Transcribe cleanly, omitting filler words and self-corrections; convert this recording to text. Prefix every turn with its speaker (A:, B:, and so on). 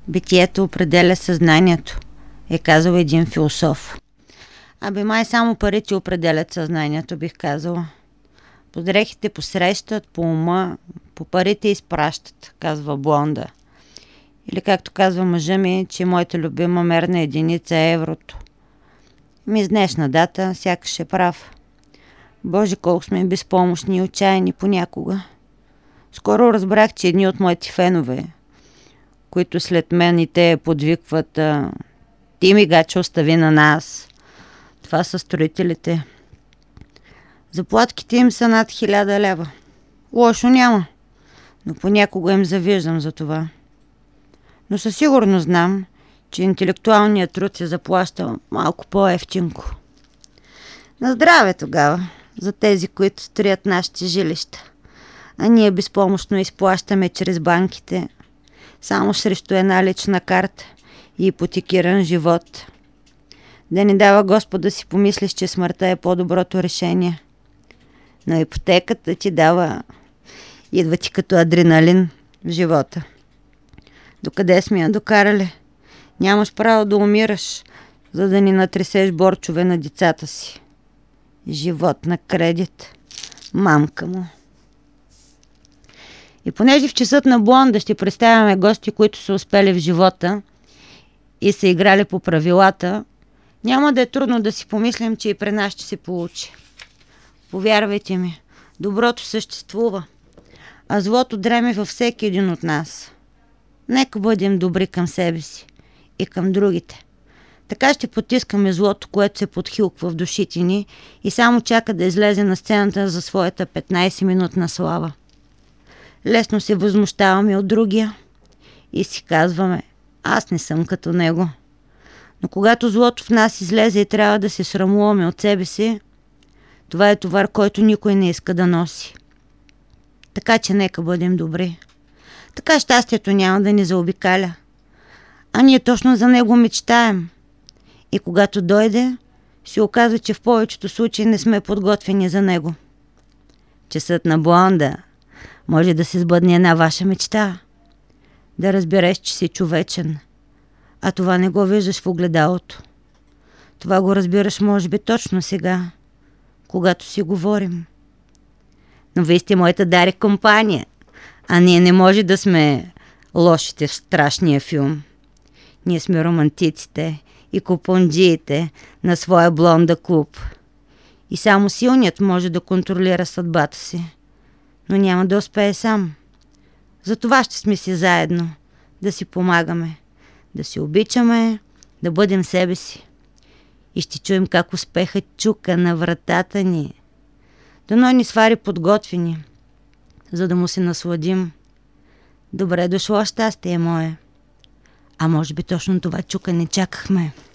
A: Битието определя съзнанието, е казал един философ. Май само парите определят съзнанието, бих казала. Подрехите посрещат, по ума, по парите изпращат, казва Блонда. Или както казва мъжа ми, че моята любима мерна единица е еврото. С днешна дата сякаш е прав. Боже, колко сме безпомощни и отчаяни понякога. Скоро разбрах, че едни от моите фенове, които след мен и те подвикват: ти ми гаче остави на нас. Това са строителите. Заплатките им са над 1000 лева. Лошо няма, но понякога им завиждам за това. Но със сигурност знам, че интелектуалният труд се заплаща малко по-евтинко. На здраве тогава за тези, които строят нашите жилища. А ние безпомощно изплащаме чрез банките, само срещу една лична карта и ипотекиран живот. Да ни дава Господ да си помислиш, че смъртта е по-доброто решение. Но ипотеката ти идва ти като адреналин в живота. Докъде сме я докарали? Нямаш право да умираш, за да ни натресеш борчове на децата си. Живот на кредит. Мамка му. И понеже в часът на Блонда ще представяме гости, които са успели в живота и са играли по правилата, няма да е трудно да си помислим, че и при нас ще се получи. Повярвайте ми, доброто съществува, а злото дреме във всеки един от нас. Нека бъдем добри към себе си и към другите. Така ще потискаме злото, което се подхилква в душите ни и само чака да излезе на сцената за своята 15-минутна слава. Лесно се възмущаваме от другия и си казваме: аз не съм като него. Но когато злото в нас излезе и трябва да се срамуваме от себе си, това е товар, който никой не иска да носи. Така че нека бъдем добри. Така щастието няма да ни заобикаля. А ние точно за него мечтаем. И когато дойде, се оказва, че в повечето случаи не сме подготвени за него. Часът на Блонда може да се сбъдне една ваша мечта. Да разбереш, че си човечен. А това не го виждаш в огледалото. Това го разбираш може би точно сега, когато си говорим. Но вие сте моята Дарик компания, а ние не може да сме лошите в страшния филм. Ние сме романтиците и купонджиите на своя Блонда клуб. И само силният може да контролира съдбата си. Но няма да успее сам. Затова ще сме си заедно, да си помагаме, да си обичаме, да бъдем себе си. И ще чуем как успехът чука на вратата ни. Дано ни свари подготвени, за да му се насладим. Добре дошло щастие мое. А може би точно това чука не чакахме.